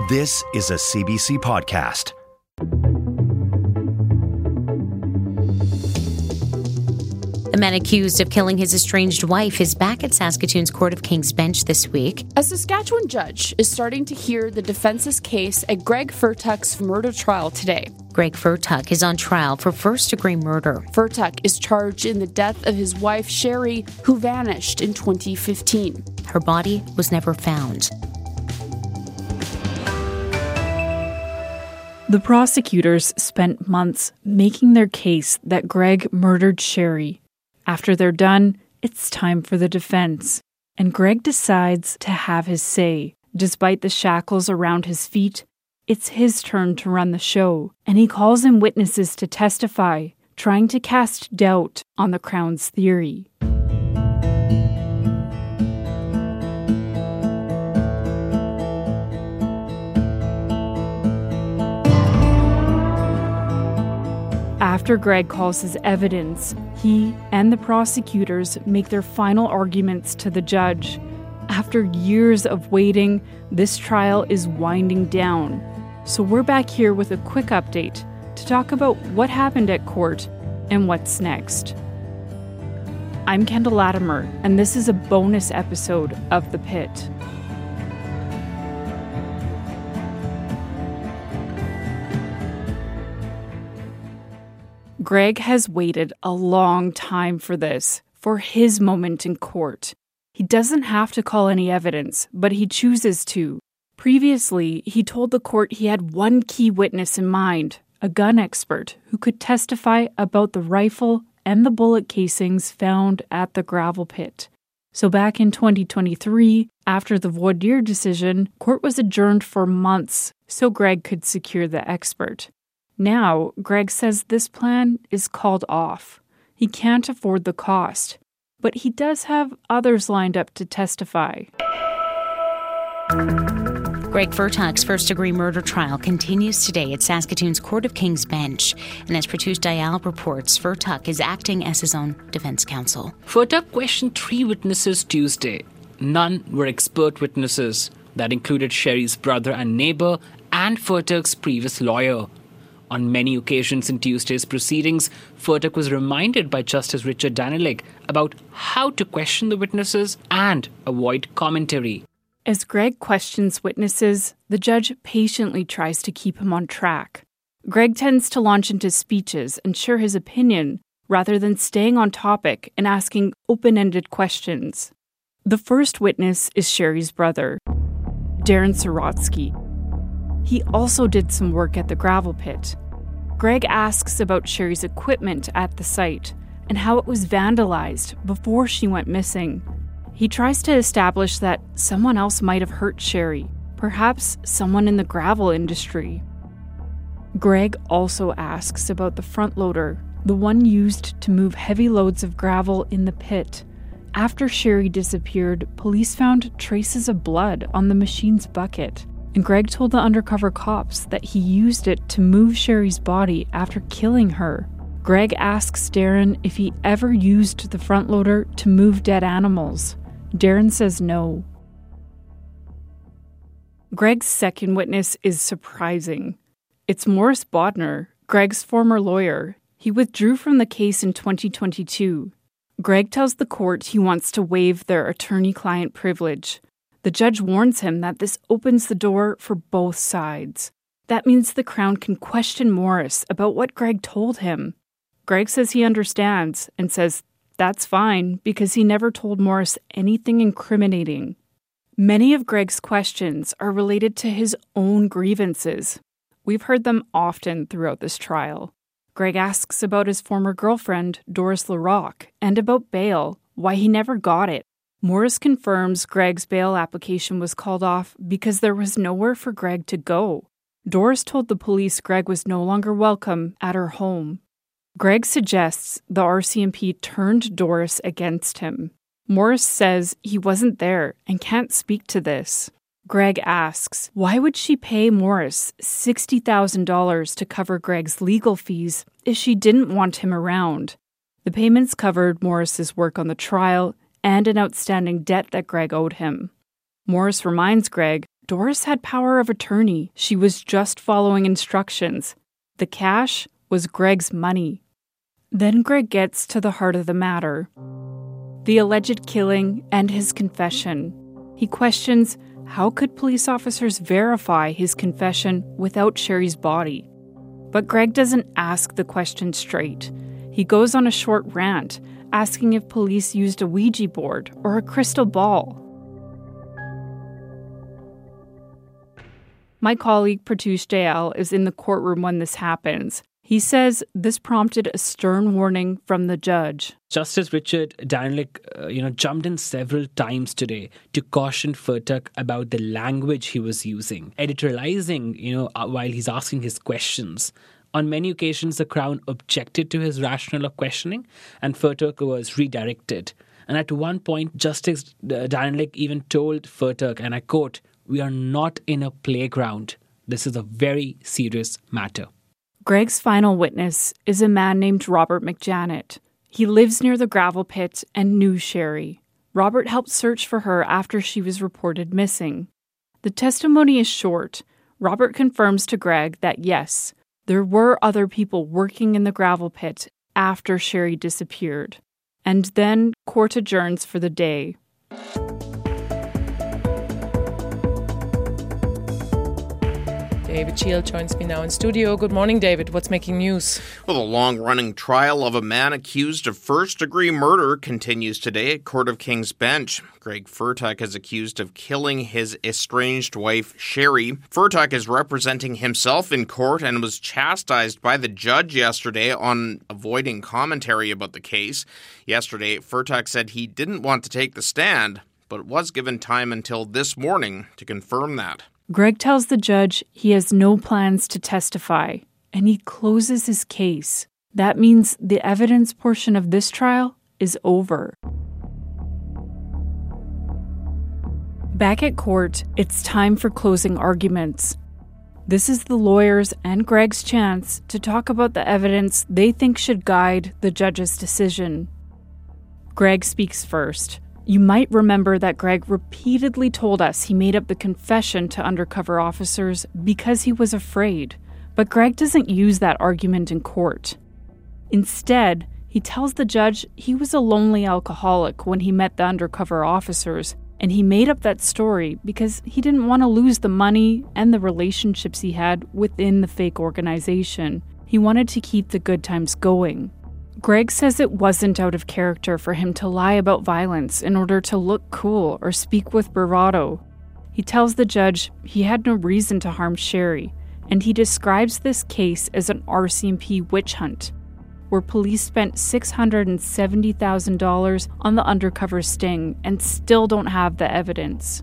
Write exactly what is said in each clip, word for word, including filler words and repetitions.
This is a C B C podcast. The man accused of killing his estranged wife is back at Saskatoon's Court of King's Bench this week. A Saskatchewan judge is starting to hear the defense's case at Greg Furtuk's murder trial today. Greg Furtuk is on trial for first-degree murder. Furtuk is charged in the death of his wife, Sherry, who vanished in twenty fifteen. Her body was never found. The prosecutors spent months making their case that Greg murdered Sherry. After they're done, it's time for the defense. And Greg decides to have his say. Despite the shackles around his feet, it's his turn to run the show. And he calls in witnesses to testify, trying to cast doubt on the Crown's theory. After Greg calls his evidence, he and the prosecutors make their final arguments to the judge. After years of waiting, this trial is winding down. So we're back here with a quick update to talk about what happened at court and what's next. I'm Kendall Latimer, and this is a bonus episode of The Pit. Greg has waited a long time for this, for his moment in court. He doesn't have to call any evidence, but he chooses to. Previously, he told the court he had one key witness in mind, a gun expert who could testify about the rifle and the bullet casings found at the gravel pit. So back in twenty twenty-three, after the voir dire decision, court was adjourned for months so Greg could secure the expert. Now, Greg says this plan is called off. He can't afford the cost, but he does have others lined up to testify. Greg Furtuk's first-degree murder trial continues today at Saskatoon's Court of King's Bench. And as Pratyush Dayal reports, Furtuk is acting as his own defense counsel. Furtuk questioned three witnesses Tuesday. None were expert witnesses. That included Sherry's brother and neighbor and Furtuk's previous lawyer. On many occasions in Tuesday's proceedings, Furtuk was reminded by Justice Richard Danilik about how to question the witnesses and avoid commentary. As Greg questions witnesses, the judge patiently tries to keep him on track. Greg tends to launch into speeches and share his opinion rather than staying on topic and asking open-ended questions. The first witness is Sherry's brother, Darren Sorotsky. He also did some work at the gravel pit. Greg asks about Sherry's equipment at the site and how it was vandalized before she went missing. He tries to establish that someone else might have hurt Sherry, perhaps someone in the gravel industry. Greg also asks about the front loader, the one used to move heavy loads of gravel in the pit. After Sherry disappeared, police found traces of blood on the machine's bucket. And Greg told the undercover cops that he used it to move Sherry's body after killing her. Greg asks Darren if he ever used the front loader to move dead animals. Darren says no. Greg's second witness is surprising. It's Morris Bodner, Greg's former lawyer. He withdrew from the case in twenty twenty-two. Greg tells the court he wants to waive their attorney-client privilege. The judge warns him that this opens the door for both sides. That means the Crown can question Morris about what Greg told him. Greg says he understands and says that's fine because he never told Morris anything incriminating. Many of Greg's questions are related to his own grievances. We've heard them often throughout this trial. Greg asks about his former girlfriend, Doris LaRocque, and about bail, why he never got it. Morris confirms Greg's bail application was called off because there was nowhere for Greg to go. Doris told the police Greg was no longer welcome at her home. Greg suggests the R C M P turned Doris against him. Morris says he wasn't there and can't speak to this. Greg asks, why would she pay Morris sixty thousand dollars to cover Greg's legal fees if she didn't want him around? The payments covered Morris's work on the trial and an outstanding debt that Greg owed him. Morris reminds Greg Doris had power of attorney. She was just following instructions. The cash was Greg's money. Then Greg gets to the heart of the matter. The alleged killing and his confession. He questions, how could police officers verify his confession without Sherry's body? But Greg doesn't ask the question straight. He goes on a short rant, asking if police used a Ouija board or a crystal ball. My colleague Pratyush Dayal is in the courtroom when this happens. He says this prompted a stern warning from the judge. Justice Richard Danilik, uh, you know, jumped in several times today to caution Fertuk about the language he was using, editorializing, you know, uh, while he's asking his questions. On many occasions, the Crown objected to his rationale of questioning, and Fertuk was redirected. And at one point, Justice Danilik even told Fertuk, and I quote, "We are not in a playground. This is a very serious matter." Greg's final witness is a man named Robert McJanet. He lives near the gravel pit and knew Sherry. Robert helped search for her after she was reported missing. The testimony is short. Robert confirms to Greg that yes, there were other people working in the gravel pit after Sherry disappeared. And then court adjourns for the day. David Shield joins me now in studio. Good morning, David. What's making news? Well, the long-running trial of a man accused of first-degree murder continues today at Court of King's Bench. Greg Fertuk is accused of killing his estranged wife, Sherry. Fertuk is representing himself in court and was chastised by the judge yesterday on avoiding commentary about the case. Yesterday, Fertuk said he didn't want to take the stand, but was given time until this morning to confirm that. Greg tells the judge he has no plans to testify, and he closes his case. That means the evidence portion of this trial is over. Back at court, it's time for closing arguments. This is the lawyers and Greg's chance to talk about the evidence they think should guide the judge's decision. Greg speaks first. You might remember that Greg repeatedly told us he made up the confession to undercover officers because he was afraid. But Greg doesn't use that argument in court. Instead, he tells the judge he was a lonely alcoholic when he met the undercover officers, and he made up that story because he didn't want to lose the money and the relationships he had within the fake organization. He wanted to keep the good times going. Greg says it wasn't out of character for him to lie about violence in order to look cool or speak with bravado. He tells the judge he had no reason to harm Sherry, and he describes this case as an R C M P witch hunt, where police spent six hundred seventy thousand dollars on the undercover sting and still don't have the evidence.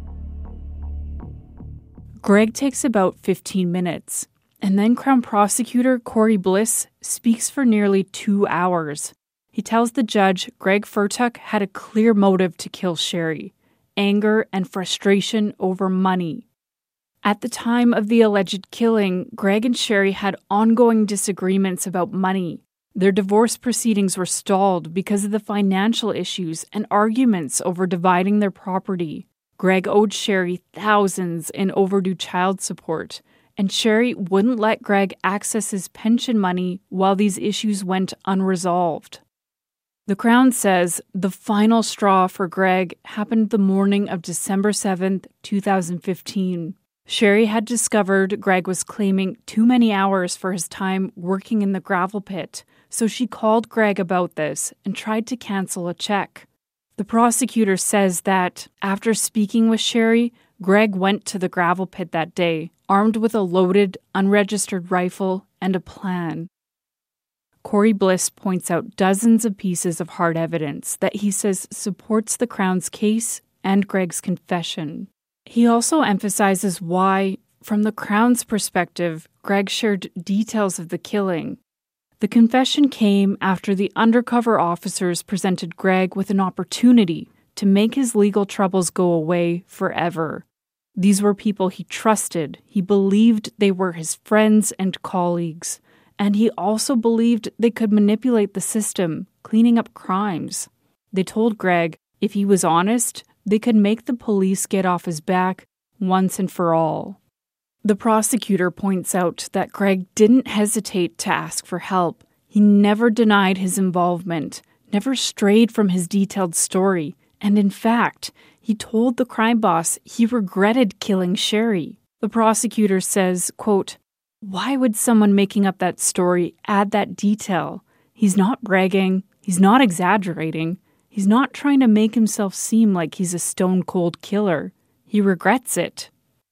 Greg takes about fifteen minutes. And then Crown Prosecutor Corey Bliss speaks for nearly two hours. He tells the judge Greg Fertuk had a clear motive to kill Sherry, anger and frustration over money. At the time of the alleged killing, Greg and Sherry had ongoing disagreements about money. Their divorce proceedings were stalled because of the financial issues and arguments over dividing their property. Greg owed Sherry thousands in overdue child support, and Sherry wouldn't let Greg access his pension money while these issues went unresolved. The Crown says the final straw for Greg happened the morning of December seventh, twenty fifteen. Sherry had discovered Greg was claiming too many hours for his time working in the gravel pit, so she called Greg about this and tried to cancel a check. The prosecutor says that, after speaking with Sherry, Greg went to the gravel pit that day, armed with a loaded, unregistered rifle and a plan. Corey Bliss points out dozens of pieces of hard evidence that he says supports the Crown's case and Greg's confession. He also emphasizes why, from the Crown's perspective, Greg shared details of the killing. The confession came after the undercover officers presented Greg with an opportunity to make his legal troubles go away forever. These were people he trusted. He believed they were his friends and colleagues. And he also believed they could manipulate the system, cleaning up crimes. They told Greg if he was honest, they could make the police get off his back once and for all. The prosecutor points out that Greg didn't hesitate to ask for help. He never denied his involvement, never strayed from his detailed story, and in fact, he told the crime boss he regretted killing Sherry. The prosecutor says, quote, "Why would someone making up that story add that detail? He's not bragging, he's not exaggerating, he's not trying to make himself seem like he's a stone-cold killer. He regrets it."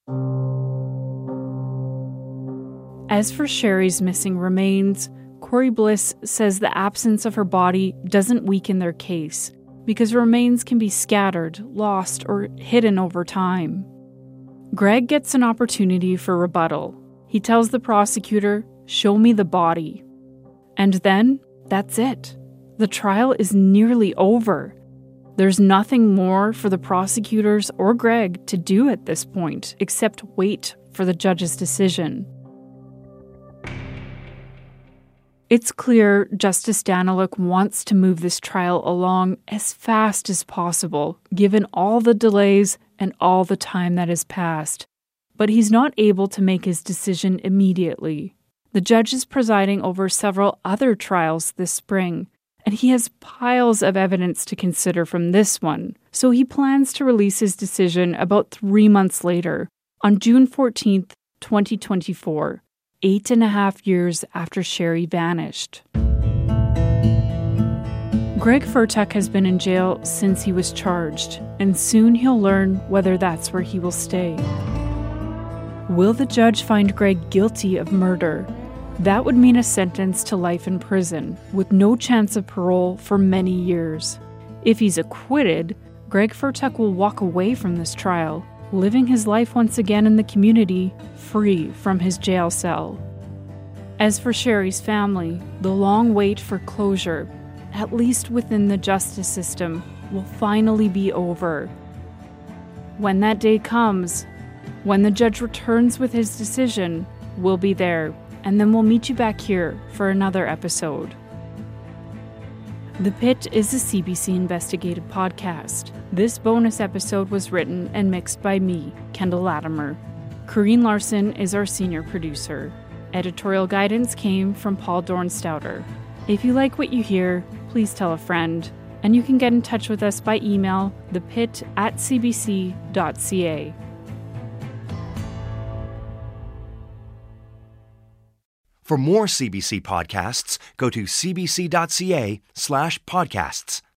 As for Sherry's missing remains, Corey Bliss says the absence of her body doesn't weaken their case because remains can be scattered, lost, or hidden over time. Greg gets an opportunity for rebuttal. He tells the prosecutor, "Show me the body." And then, that's it. The trial is nearly over. There's nothing more for the prosecutors or Greg to do at this point except wait for the judge's decision. It's clear Justice Daniluk wants to move this trial along as fast as possible, given all the delays and all the time that has passed. But he's not able to make his decision immediately. The judge is presiding over several other trials this spring, and he has piles of evidence to consider from this one, so he plans to release his decision about three months later, on June fourteenth, twenty twenty-four. Eight and a half years after Sherry vanished. Greg Fertuck has been in jail since he was charged, and soon he'll learn whether that's where he will stay. Will the judge find Greg guilty of murder? That would mean a sentence to life in prison, with no chance of parole for many years. If he's acquitted, Greg Fertuck will walk away from this trial, living his life once again in the community, free from his jail cell. As for Sherry's family, the long wait for closure, at least within the justice system, will finally be over. When that day comes, when the judge returns with his decision, we'll be there, and then we'll meet you back here for another episode. The Pit is a C B C investigative podcast. This bonus episode was written and mixed by me, Kendall Latimer. Corrine Larson is our senior producer. Editorial guidance came from Paul Dornstouter. If you like what you hear, please tell a friend, and you can get in touch with us by email, thepit at c b c dot c a. For more C B C podcasts, go to cbc.ca slash podcasts.